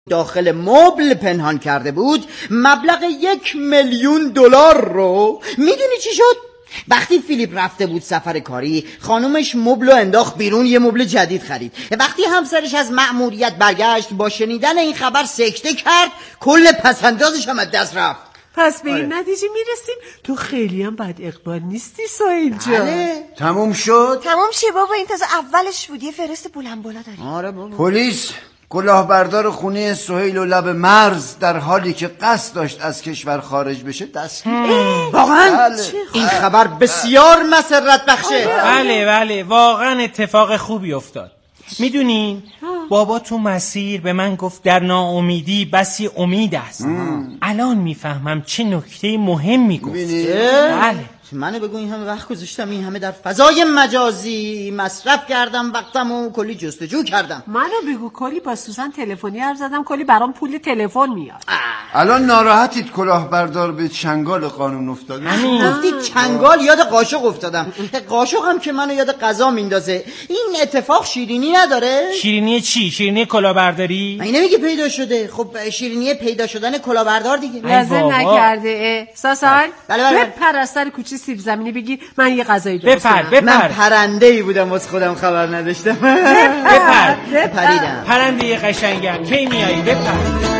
داخل مبل پنهان کرده بود مبلغ $1,000,000 رو میدونی چی شد؟ وقتی فیلیپ رفته بود سفر کاری خانومش مبلو انداخت بیرون، یه مبل جدید خرید. وقتی همسرش از مأموریت برگشت با شنیدن این خبر سکته کرد، کل پسندازش هم از دست رفت. پس به این نتیجه میرسیم تو خیلی هم بد اقبال نیستی سهیل جان. بله. تموم شد؟ تموم شه بابا، این تازه اولش بود. یه فرست بلند بالا داریم. آره بابا. پلیس کلاهبردار خونه سهیل و لب مرز در حالی که قصد داشت از کشور خارج بشه دستگیر. واقعا این خبر بسیار مسرت بخشه. بله واقعا اتفاق خوبی افتاد. میدونین بابا تو مسیر به من گفت در ناامیدی بسی امید است. الان میفهمم چه نکته مهمی گفت. بله منو بگو این همه وقت گذاشتم این همه در فضای مجازی مصرف کردم وقتم و کلی جستجو کردم. منو بگو کلی با سوزن تلفنی حرف زدم، کلی برام پول تلفن میاد. الان ناراحتید کلاهبردار به چنگال قانون افتاد؟ گفتی چنگال یاد قاشق افتادم. قاشق هم که منو یاد قضا میندازه. این اتفاق شیرینی نداره؟ شیرینی چی؟ شیرینی کلاهبرداری؟ من نمیگه پیدا شده. خب شیرینی پیدا شدن کلاهبردار دیگه. لازم نکرده. ساسان بله. پرستار کوچه سیب زمینی بگیر، من یه غذایی درست بپر. من پرنده‌ای بودم از خودم خبر نداشتم. پریدم. پرنده قشنگم کی میایی؟ بپر.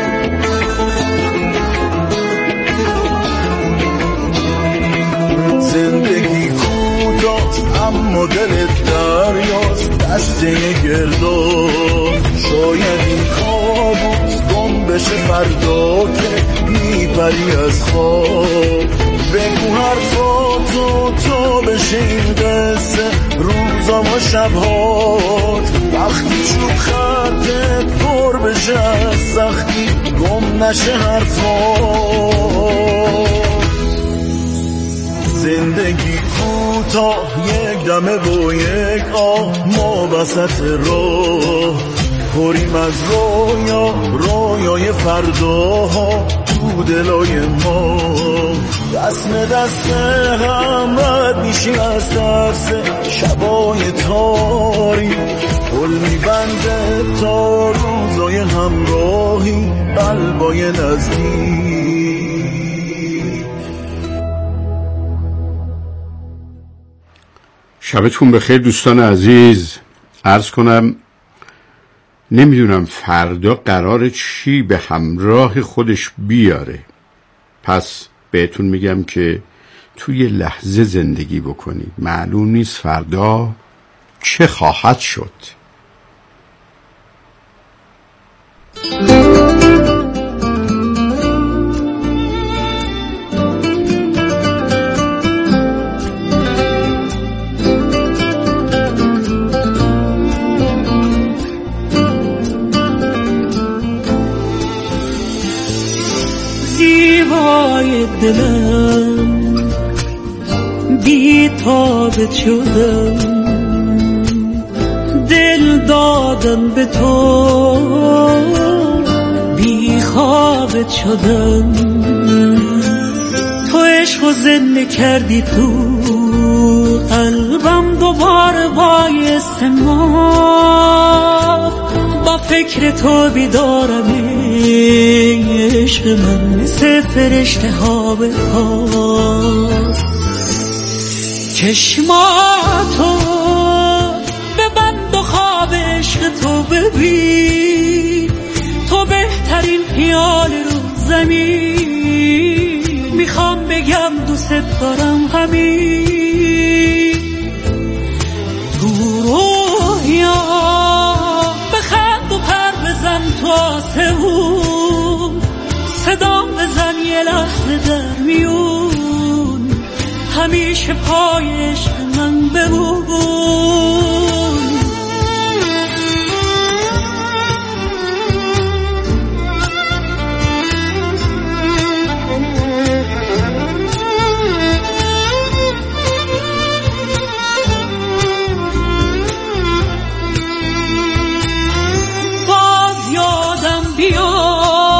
زندگی کوتاه اما دلت دریاست، دسته گردو شاید این کابوس گم بشه فردا که میپری از خواب. بگو حرفاتو تا بشه این قصه روزا و شبهات، وقتی چوب خطت پر بشه از سختی گم نشه حرفات. زندگی کوتاه یک دمه و یک آه، ما وسط راه پریم از رویای فرداها تو دلای ما. دست هم رد میشیم از ترس شبای تاری، پل میبنده تا روزای همراهی قلبای نزدیک. شبتون بخیر دوستان عزیز. عرض کنم نمیدونم فردا قراره چی به همراه خودش بیاره، پس بهتون میگم که توی لحظه زندگی بکنید، معلوم نیست فردا چه خواهد شد. زیبای دلم بی تابت شدم، دل دادم به تو بی خوابت شدم. تو عشق و زنده کردی تو قلبم، دوباره بایست ما با فکر تو بیدارم. عشق من مثل فرشته ها به پا، چشماتو ببند و خواب عشق تو ببین، تو بهترین خیال رو زمین. میخوام بگم دوست دارم همین تو رویا، بخند و پر بزن تو آسمون، صدام بزن یه لحظه در میون، همیشه پای عشق من بمون. باز یادم بیا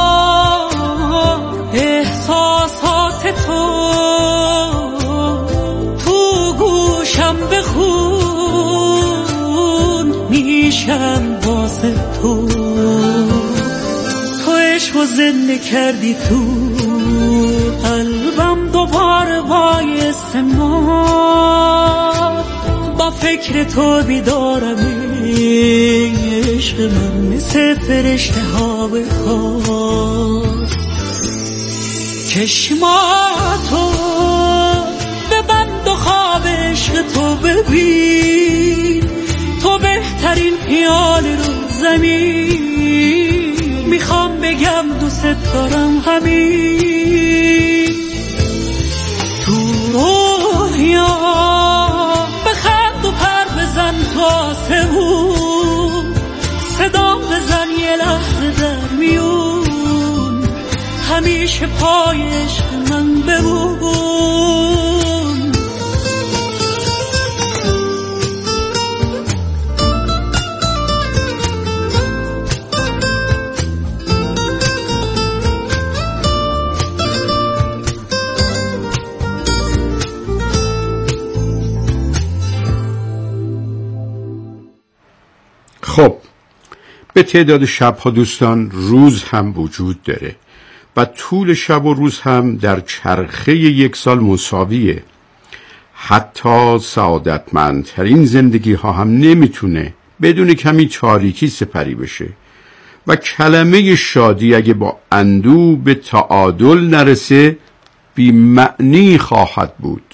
احساسات تو، تو گوشم بخون عشقو زنده کردی تو قلبم، دوباره باعث ما با فکر تو بیدارم. عشق من مثل فرشته ها بخواد، چشماتو ببند و خواب عشق تو ببین، تو بهترین خیال رو زمین. میخوام بگم دوست دارم همین، تو روحیا بخند و پر بزن تو آسمون، صدام بزن یه لحظه در میون، همیشه پای عشق من بمون. خب به تعداد شبها دوستان روز هم وجود داره و طول شب و روز هم در چرخه یک سال مساویه. حتی سعادتمندترین زندگی ها هم نمیتونه بدون کمی تاریکی سپری بشه و کلمه شادی اگه با اندوه به تعادل نرسه بی معنی خواهد بود.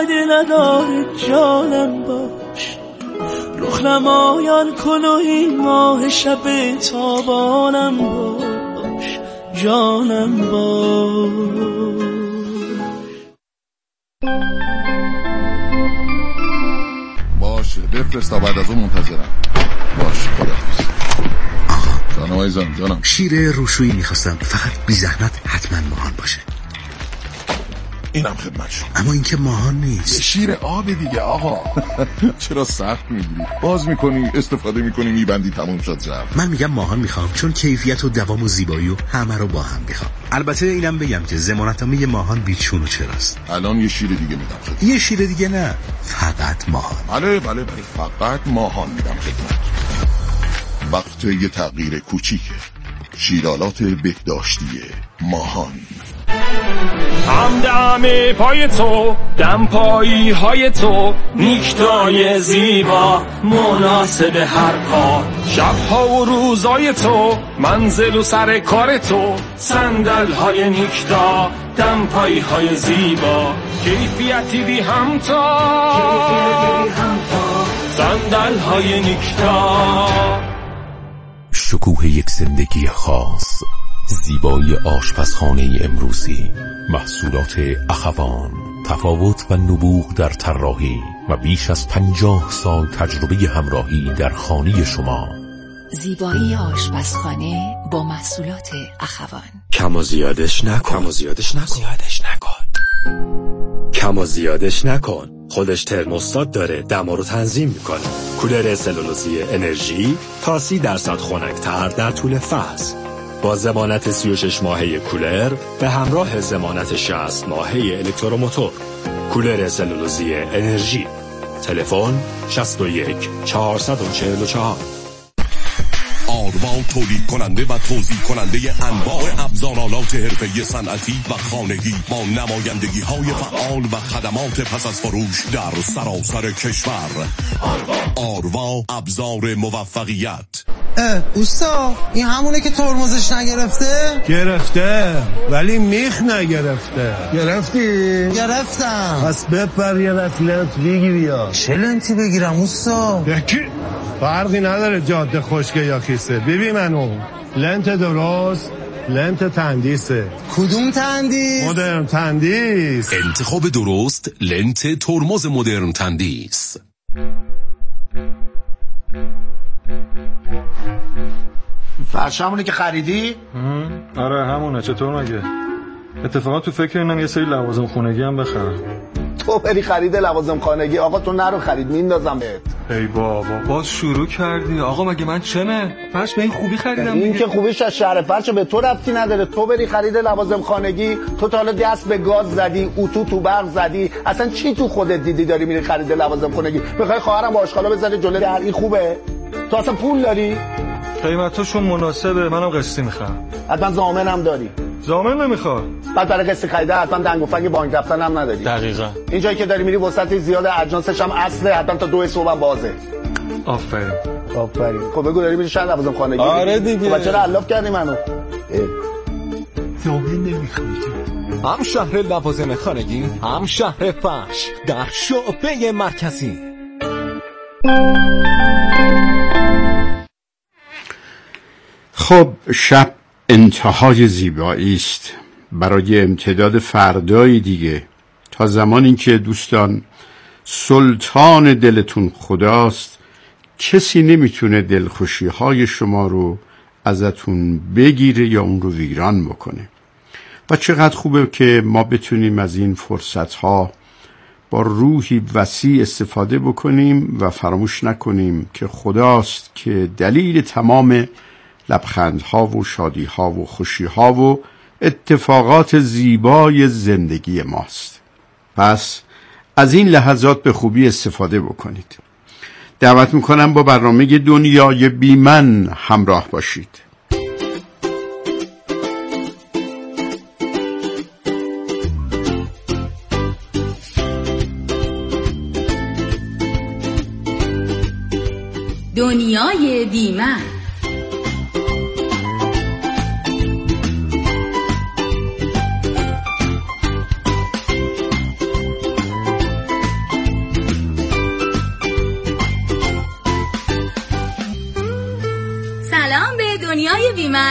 فایده نداره جانم باش، رخ نمایان کن و این ماه شب تابانم باش، جانم باش. باشه بفرست تا بعد از اون منتظرم. باشه خداحافظ. جانم عزیزم جانم. شیر روشویی میخواستم، فقط بی زحمت حتما ماهان باشه. اینم خدمت شما. اما این که ماهان نیست. شیر آب دیگه آقا. چرا سخت میگیری؟ باز میکنی استفاده میکنی میبندی تموم شد رفت. من میگم ماهان میخوام، چون کیفیت و دوام و زیبایی و همه رو با هم میخوام. البته اینم بگم که ضمانتنامه ماهان بیچون و چراست. الان یه شیر دیگه میدم خدمت. یه شیر دیگه نه، فقط ماهان. بله فقط ماهان میدم خدمت. وقت یه تغییر کوچیکه. شیرالات بهداشتی ماهان. همدم پای تو، دمپایی های تو، نیکتای زیبا مناسب هر کار، شبها و روزای تو، منزل و سر کار تو، صندل های نیکتا، دمپایی های زیبا، کیفیتی بی همتا، صندل های نیکتا. شکوه یک زندگی خاص، زیبایی آشپزخانه امروزی، محصولات اخوان، تفاوت و نبوغ در طراحی و بیش از 50 سال تجربه همراهی در خانه شما. زیبایی آشپزخانه با محصولات اخوان. کم و زیادش نکن. کم و زیادش نکن. خودش ترموستات داره، دما رو تنظیم میکنه. کولر سلولوزی انرژی تا 30% خنک‌تر در طول فصل، با ضمانت 36 ماهه کولر به همراه ضمانت 60 ماهه الکتروموتور. کولر سلولوزی انرژی. تلفن 61 444. آروا تولید کننده و توزیع کننده انواع ابزارالات حرفه‌ای صنعتی و خانگی با نمایندگی های فعال و خدمات پس از فروش در سراسر کشور. آروا ابزار موفقیت. اوستا این همونه که ترمزش نگرفته؟ گرفته ولی میخ نگرفته. گرفتم. پس بپر یه لنت بگیری. یا چه لنتی بگیرم اوستا؟ یکی فرقی نداره جاده خشکه یا کیسه. ببین منو لنت درست، لنت تندیسه. کدوم تندیس؟ مدرن تندیس. انتخاب درست، لنت ترمز مدرن تندیس. فرش همونه که خریدی؟ آره همونه. چطور مگه؟ اتفاقا تو فکر اینم یه سری لوازم خونگی هم بخرم. تو بری خرید لوازم خانگی؟ آقا تو نرو خرید، میندازم بهت. ای بابا باز شروع کردی. آقا مگه من چمه؟ فرش به این خوبی خریدم. این که خوبیش از شهر فرش به تو ربطی نداره. تو بری خرید لوازم خانگی، تو تا حالا دست به گاز زدی، اتو تو برق زدی، اصلا چی تو خودت دیدی داری میری خرید لوازم خانگی؟ میخوای خواهرم با آشغالا بزنه جلوی در؟ این خوبه؟ تو اصلا پول داری؟ قیمتاشون مناسبه، منم قسطی میخوام. حتما ضامنم داری؟ ضامن نمیخواد. بعد برای قسط خریده حتما دنگ و فنگ بانک رفتن هم نداری. دقیقاً. این جایی که داری میری وسط زیاد اجناسش هم اصله، حتما تا 2 صبح بازه. آفرین. خب بگو داری میری شهر لوازم خانگی؟ آره دیگه. خب چرا علاف کردی منو؟ ضامن نمیخواد. هم شهر لوازم خانگی، هم شهر فرش در شعبه مرکزی. خب شب انتهای زیبایی است برای امتداد فردای دیگه. تا زمانی که دوستان سلطان دلتون خداست، کسی نمیتونه دلخوشی های شما رو ازتون بگیره یا اون رو ویران بکنه. و چقدر خوبه که ما بتونیم از این فرصت ها با روحی وسیع استفاده بکنیم و فراموش نکنیم که خداست که دلیل تمام لبخندها و شادیها و خوشیها و اتفاقات زیبای زندگی ماست. پس از این لحظات به خوبی استفاده بکنید. دعوت میکنم با برنامه دنیای بی من همراه باشید. دنیای بی من.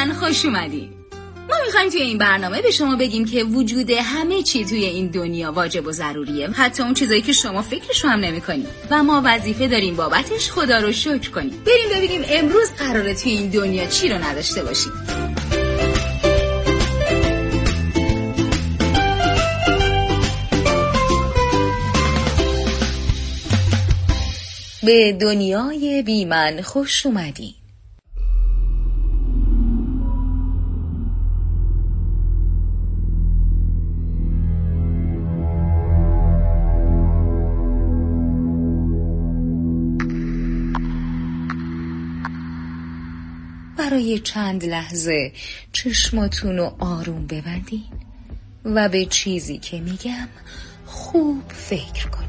من خوش اومدین. ما میخوایم توی این برنامه به شما بگیم که وجود همه چی توی این دنیا واجب و ضروریه، حتی اون چیزایی که شما فکرشو هم نمی‌کنید و ما وظیفه داریم بابتش خدا رو شکر کنیم. بریم ببینیم امروز قراره توی این دنیا چی رو نداشته باشیم. به دنیای بی من خوش اومدین. برای چند لحظه چشماتون رو آروم ببندین و به چیزی که میگم خوب فکر کنین.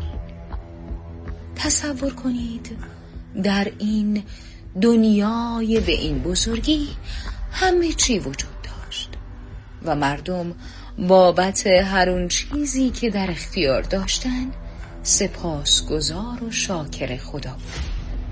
تصور کنید در این دنیای به این بزرگی همه چی وجود داشت و مردم بابت هر اون چیزی که در اختیار داشتن سپاسگزار و شاکر خدا بود.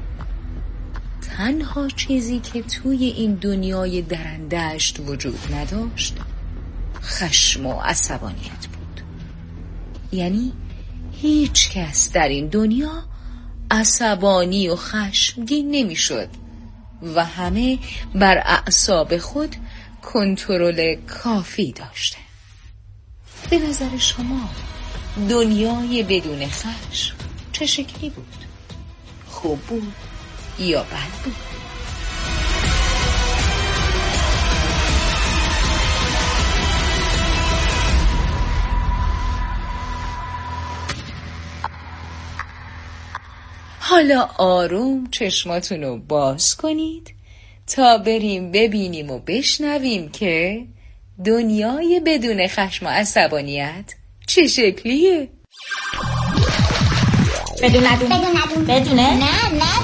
تنها چیزی که توی این دنیای درندشت وجود نداشت خشم و عصبانیت بود. یعنی هیچ کس در این دنیا عصبانی و خشمگین نمیشد و همه بر اعصاب خود کنترل کافی داشتن. به نظر شما دنیای بدون خشم چه شکلی بود؟ خوب بود یا بد بود؟ حالا آروم چشماتونو باز کنید تا بریم ببینیم و بشنویم که دنیای بدون خشم و عصبانیت چه شکلیه؟ بدونه؟ نه.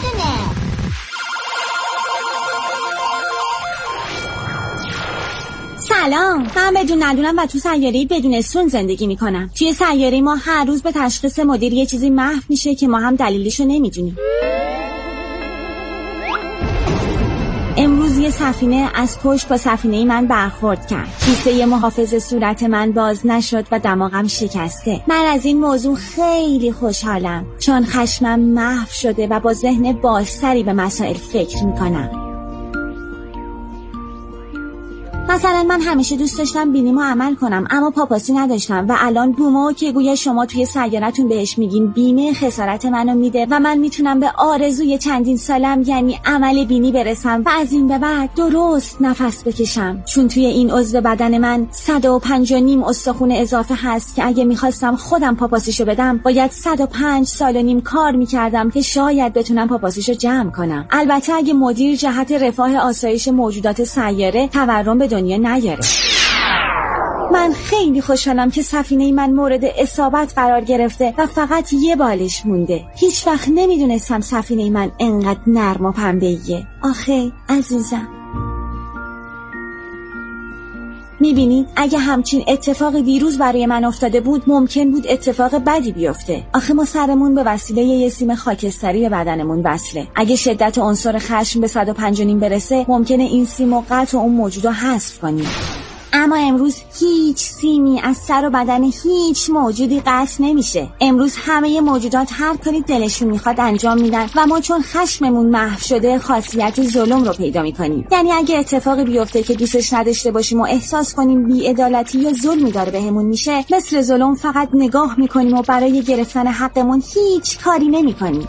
سلام، من بدون ندونم و تو سیاره‌ای بدون سون زندگی میکنم. توی سیاره ما هر روز به تشخیص مدیر یه چیزی محو میشه که ما هم دلیلشو نمیدونیم. امروز یه سفینه از پشت با سفینه من برخورد کرد. کیسه محافظ صورت من باز نشد و دماغم شکسته. من از این موضوع خیلی خوشحالم چون خشمم محو شده و با ذهن بازتری به مسائل فکر میکنم. مثلا من همیشه دوست داشتم بینیمو عمل کنم اما پاپاسی نداشتم و الان بومو که گویا شما توی سیارتون بهش میگین بیمه خسارت منو میده و من میتونم به آرزوی چندین سالم یعنی عمل بینی برسم و از این به بعد درست نفس بکشم، چون توی این عضو بدن من 105.5 استخون اضافه هست که اگه میخواستم خودم پاپاسیشو بدم باید 105 سال و نیم کار میکردم که شاید بتونم پاپاسیشو جمع کنم. البته اگه مدیر جهت رفاه آسایش موجودات سیاره تورم به دنیا نیاره. من خیلی خوشحالم که سفینه من مورد اصابت قرار گرفته و فقط یه بالش مونده. هیچ وقت نمیدونستم سفینه من انقدر نرم و پنبه‌ایه. آخه عزیزم، میبینید اگه همچین اتفاقی دیروز برای من افتاده بود ممکن بود اتفاق بدی بیفته. آخه ما سرمون به وسیله یه سیم خاکستری به بدنمون وصله. اگه شدت عنصر خشم به 105.5 برسه ممکنه این سیم و قطع اون موجودو حذف کنیم. اما امروز هیچ سیمی از سر و بدن هیچ موجودی قطع نمیشه. امروز همه موجودات هر کاری دلشون میخواد انجام میدن و ما چون خشممون محو شده خاصیت ظلم رو پیدا میکنیم. یعنی اگه اتفاقی بیفته که دوستش نداشته باشیم و احساس کنیم بی‌عدالتی یا ظلمی داره بهمون میشه، مثل ظلم فقط نگاه میکنیم و برای گرفتن حقمون هیچ کاری نمیکنیم.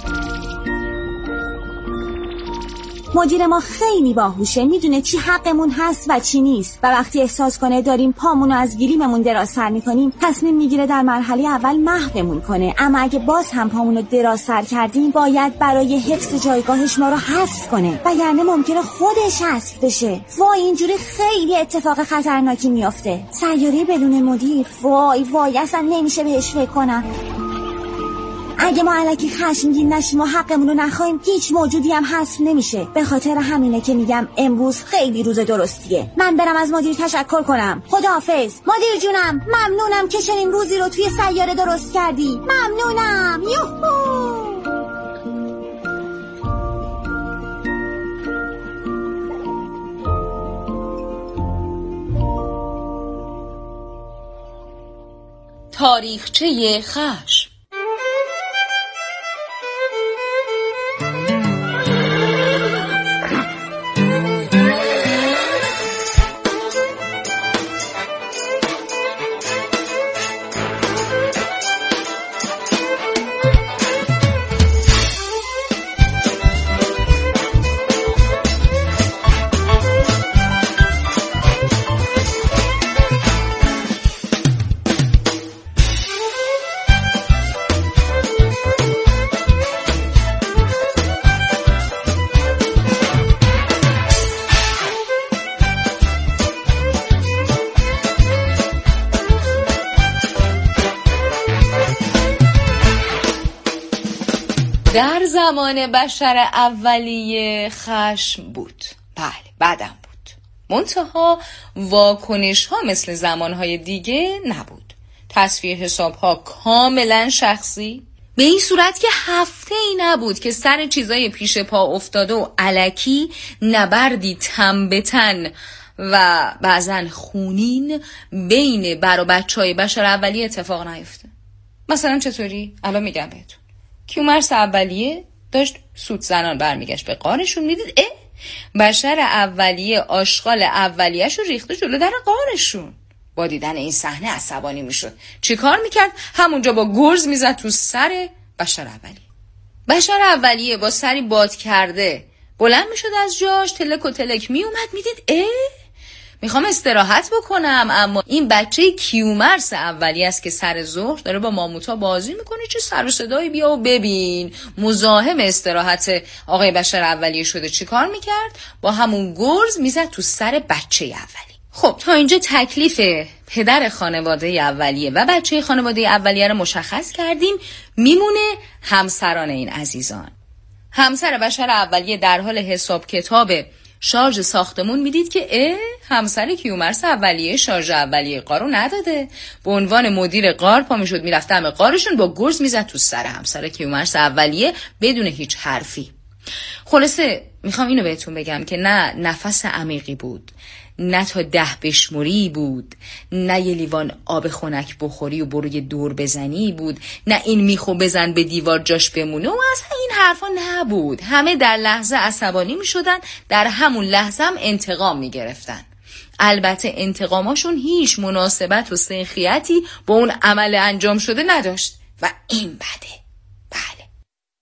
مدیر ما خیلی باهوشه، میدونه چی حقمون هست و چی نیست و وقتی احساس کنه داریم پامونو از گلیممون درازتر میکنیم تصمیم میگیره در مرحله اول محومون کنه، اما اگه باز هم پامونو درازتر کردیم باید برای حفظ جایگاهش ما رو حذف کنه و یعنی ممکنه خودش حذف بشه. وای اینجوری خیلی اتفاق خطرناکی میافته. سیاره بدون مدیر، وای اصلا نمیشه بهش فکر کنم. اگه ما الکی خشمگین نشیم و حقمون رو نخوایم هیچ موجودی هم حذف نمیشه. به خاطر همینه که میگم امروز خیلی روز درستیه. من برم از مدیر تشکر کنم. خداحافظ مدیر جونم، ممنونم که چنین روزی رو توی سیاره درست کردی. ممنونم. یوهو. تاریخچه خشم. در زمان بشر اولیه خشم بود. بله، بعدم بود. منتها واکنش ها مثل زمانهای دیگه نبود. تصفیه حساب ها کاملا شخصی، به این صورت که هفته ای نبود که سر چیزای پیش پا افتاده و الکی نبردی تن به تن و بعضن خونین بین بر و بچهای بشر اولیه اتفاق نیفته. مثلا چطوری؟ الان میگم بهتون. کیومرث اولیه داشت سوت زنان برمیگشت به غارشون، میدید بشر اولیه آشغال اولیه‌شو ریخته جلو در غارشون. با دیدن این صحنه عصبانی میشد. چی کار میکرد؟ همونجا با گرز میزد تو سر بشر اولیه. بشر اولیه با سری باد کرده بلند میشد از جاش، تلک و تلک میومد، میدید میخوام استراحت بکنم، اما این بچه کیومرث اولیه است که سر ظهر داره با ماموتا بازی میکنه، چه سر و صدایی بیا و ببین. مزاحم استراحت آقای بشر اولیه شده، چی کار میکرد؟ با همون گرز میزد تو سر بچه اولیه. خب تا اینجا تکلیف پدر خانواده اولیه و بچه خانواده اولیه رو مشخص کردیم. میمونه همسران این عزیزان. همسر بشر اولیه در حال حساب کتاب شارژ ساختمون، میدید که همسر کیومرث اولیه شارژ اولیه غارو نداده. به عنوان مدیر غار پا میشد میرفت دم غارشون، با گرز میزد تو سر همسر کیومرث اولیه بدون هیچ حرفی. خلاصه میخوام اینو بهتون بگم که نه نفس عمیقی بود، نه تا 10 بشموری بود، نه یه لیوان آب خنک بخوری و بروی دور بزنی بود، نه این میخو بزن به دیوار جاش بمونه و اصلا این حرفا نبود. همه در لحظه عصبانی میشدن، در همون لحظه هم انتقام میگرفتن. البته انتقاماشون هیچ مناسبت و سنخیتی با اون عمل انجام شده نداشت و این بده. بله.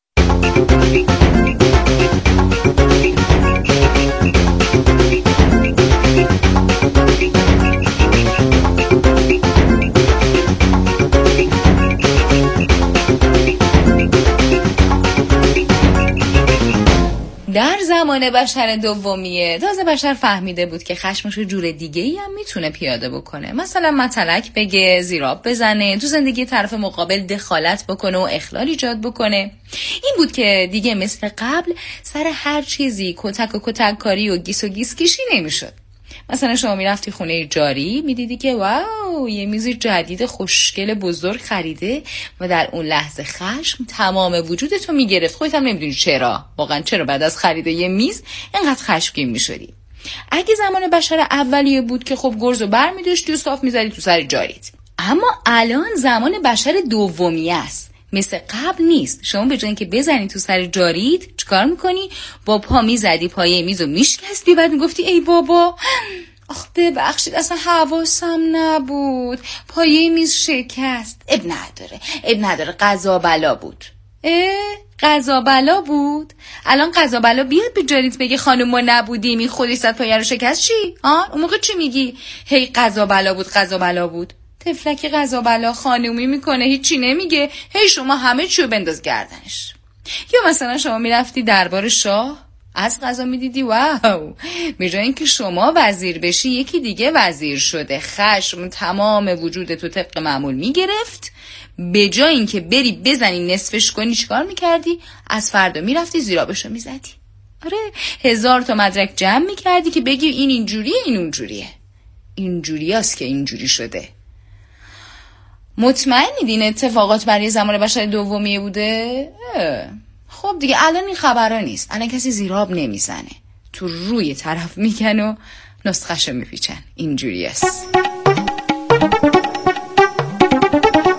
در زمان بشر دومیه تازه بشر فهمیده بود که خشمشو جور دیگه‌ای هم میتونه پیاده بکنه. مثلا متلک بگه، زیراب بزنه، تو زندگی طرف مقابل دخالت بکنه و اخلال ایجاد بکنه. این بود که دیگه مثل قبل سر هر چیزی کتک و کتک کاری و گیس و گیس کشی نمیشد. مثلا شما میرفتی خونه جاری، میدیدی که واو یه میز جدید خوشگل بزرگ خریده و در اون لحظه خشم تمام وجودتو میگرفت. خودت هم نمیدونی چرا، واقعا چرا بعد از خرید یه میز اینقدر خشمگین میشدی. اگه زمان بشر اولیه بود که خب گرزو بر میداشتی و صاف میزدی تو سر جاریت. اما الان زمان بشر دومیه است، مثل قبل نیست. شما به جای اینکه بزنی تو سر جاریت چیکار میکنی؟ با پا میزدی پایه میزو میشکستی، بعد میگفتی ای بابا ببخشید اصلا حواسم نبود، پایه میز شکست. اب نداره قضا بلا بود. قضا بلا بود؟ الان قضا بلا بیاد به جاریت بگه خانم ما نبودیم این خودش زد پایه رو شکست، چی؟ اون موقع چی میگی؟ هی قضا بلا بود. تفلک قضا بلا خانومی میکنه، هیچی نمیگه، هی شما همه چیو بنداز گردنش. یا مثلا شما میرفتی دربار شاه، از قضا میدیدی واو به جای اینکه شما وزیر بشی یکی دیگه وزیر شده. خشم تمام وجودتو طبق معمول میگرفت. به جای اینکه بری بزنی نصفش کنی چیکار میکردی؟ از فردا میرفتی زیرابشو میزدی. آره 1000 تا مدرک جمع میکردی که بگی این اینجوریه این اونجوریه. اینجوریاست که اینجوری شده. مطمئنید این اتفاقات برای زمان بشر دومیه بوده؟ خب دیگه الان این خبرها نیست. الان کسی زیراب نمیزنه، تو روی طرف میکن و نسخه‌شو میپیچن. اینجوری است.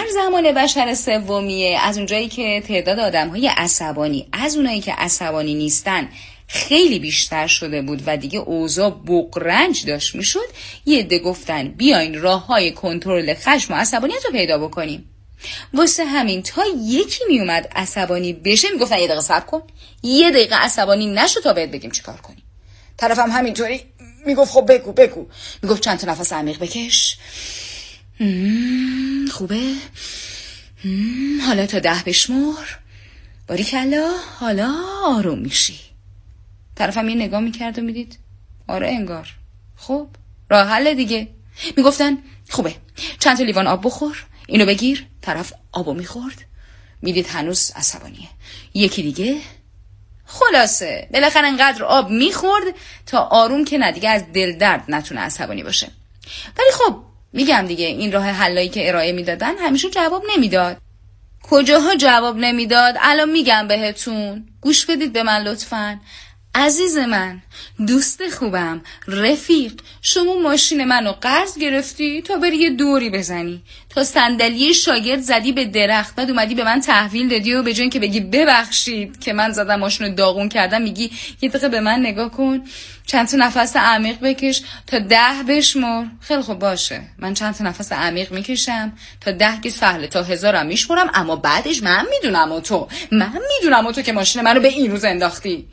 زمان بشر سومیه، از اونجایی که تعداد آدم‌های عصبانی از اونایی که عصبانی نیستن خیلی بیشتر شده بود و دیگه اوضاع بغرنج داشت میشد، یه عده گفتن بیاین راه‌های کنترل خشم و عصبانیت رو پیدا بکنیم. واسه همین تا یکی میومد عصبانی بشه میگفتن یه دقیقه صبر کن، یه دقیقه عصبانی نشو تا بهت بگیم چیکار کنی. طرفم همینطوری میگفت خب بگو. میگفت چند تا نفس عمیق بکش، خوبه، حالا تا 10 بشمر، باریکلا، حالا آروم میشی. طرفم یه نگاه میکرد و میدید آره انگار، خب راه حل دیگه. میگفتن خوبه، چند تا لیوان آب بخور، اینو بگیر. طرف آبو میخورد، میدید هنوز عصبانیه. یکی دیگه، خلاصه بالاخره انقدر آب میخورد تا آروم که نه دیگه از دل درد نتونه عصبانی باشه. ولی خب میگم دیگه این راه حلایی که ارائه میدادن همیشه جواب نمیداد. کجاها جواب نمیداد الان میگم بهتون، گوش بدید به من لطفاً. عزیز من، دوست خوبم، رفیق، شما ماشین منو قرض گرفتی تا بری یه دوری بزنی، تا صندلی شاگرد زدی به درخت، بعد اومدی به من تحویل دادی و به جای اینکه بگی ببخشید که من زدم ماشینو داغون کردم، میگی یه دقیقه به من نگاه کن، چند تا نفس عمیق بکش تا 10 بشمر. خیلی خوب باشه، من چند تا نفس عمیق میکشم تا 10 که سهله، تا 1000 هم میشمرم، اما بعدش من میدونم و تو که ماشین منو به این روز انداختی.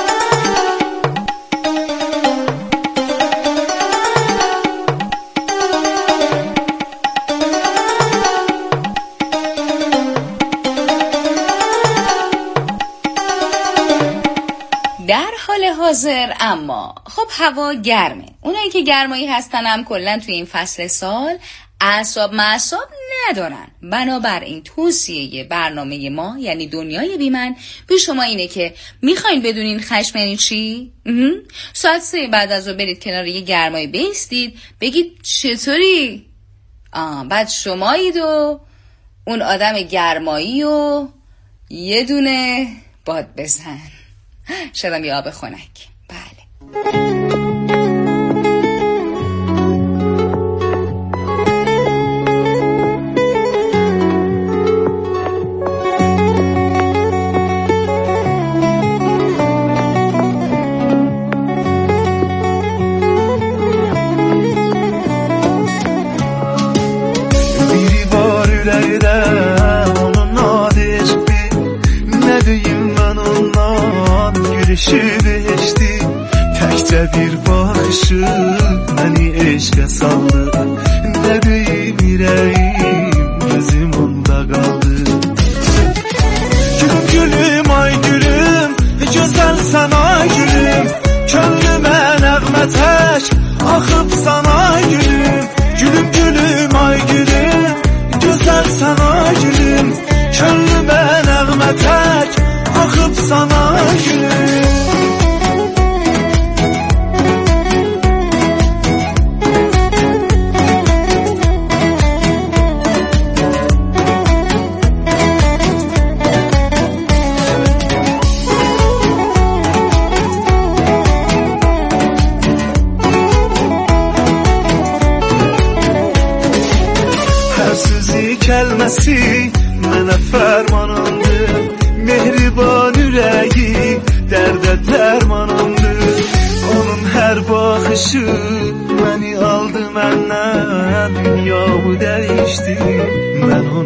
در حال حاضر اما خب هوا گرمه، اونایی که گرمایی هستن هم کلن توی این فصل سال اعصاب ندارن. بنابراین توصیه برنامه ما یعنی دنیای بیمن به شما اینه که میخواین بدونین خشم یعنی چی؟ ساعت 3 بعد از ظهر برید کنار یه گرمایی بیستید بگید چطوری؟ بعد شمایید و اون آدم گرمایی و یه دونه باد بزن، شدم یه آب خنک. بله biri var ürəkdə onun adı eşqdi, nə deyim mən ondan gülüşü beşdi, təkcə bir baxışı məni eşqə saldı, nə deyim ürəyim gözüm onda qaldı. Gülüm gülüm ay gülüm, gözəlsən ay gülüm, könlümə nəğmə tək axıb sana gülüm. Gülüm gülüm ay gülüm, gözəlsən ay gülüm, könlümə nəğmə tək axıb sana gülüm. Kəlməsi mənə fərmanımdır, mehriban ürəyi dərdə dərmanımdır. Onun hər baxışı məni aldı məndən, dünyamı dəyişdi. Mən